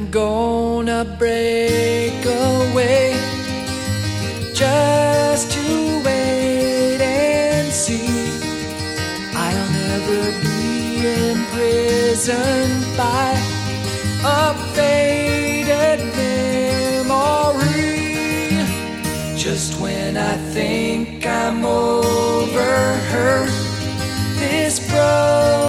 gonna break away just to wait and see. I'll never be imprisoned by a faded memory. Just when I think I'm over her, this